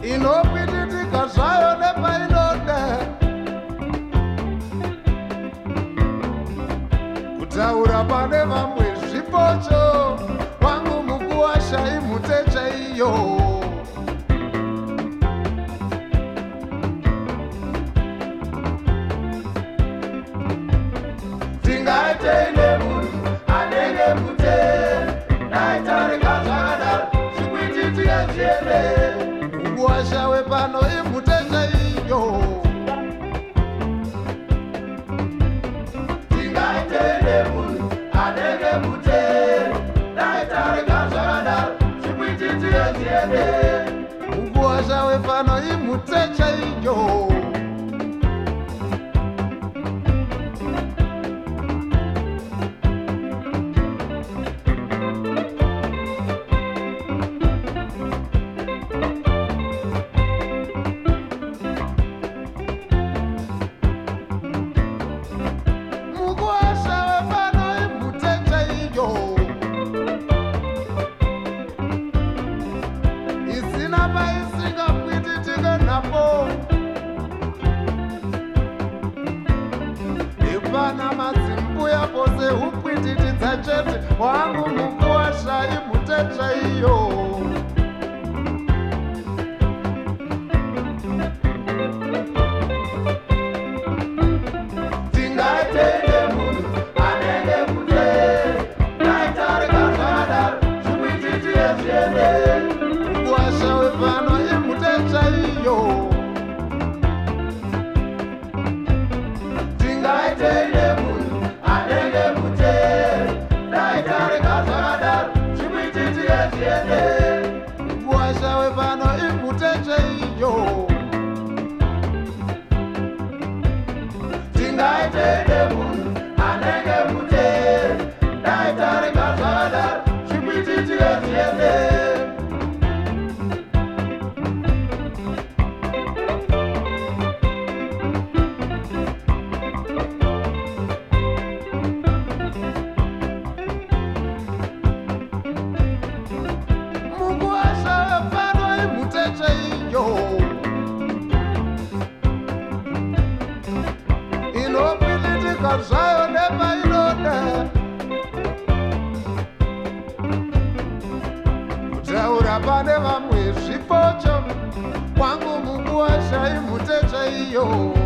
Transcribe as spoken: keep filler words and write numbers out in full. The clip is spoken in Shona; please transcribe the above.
inopwititika zvayo nepainode kutaura pane vamwe zvipocho wangu mukuwasha imutecha iyo tingaiteine munhu anenge mute naitarika zvakadaro zvikuititiye zvene mukuwasha wepano imutecha iyo tingaiteine munhu anenge mute naitarika zvakadaro zvikuititiye zvene mukuwasha wepano imutecha iyo ipana madzimbuya pose upwititidza chete wangu mukuwasha imutecha iyo tingaiteine munhu anenge mute naitarika zvakadaro zvikuititiye zvene mukuwasha wepano imutecha iyo tingaiteine munhu anenge mute naitarika zvakadaro zvikuititiye zvene mukuwasha wepano imutecha iyo tingaiteine munhu anenge mute naitarika zvakadaro zvikuititiye zvene inopwititika zvayo nepainode kutaura pane vamwe zvipocho wangu mukuwasha imutecha iyo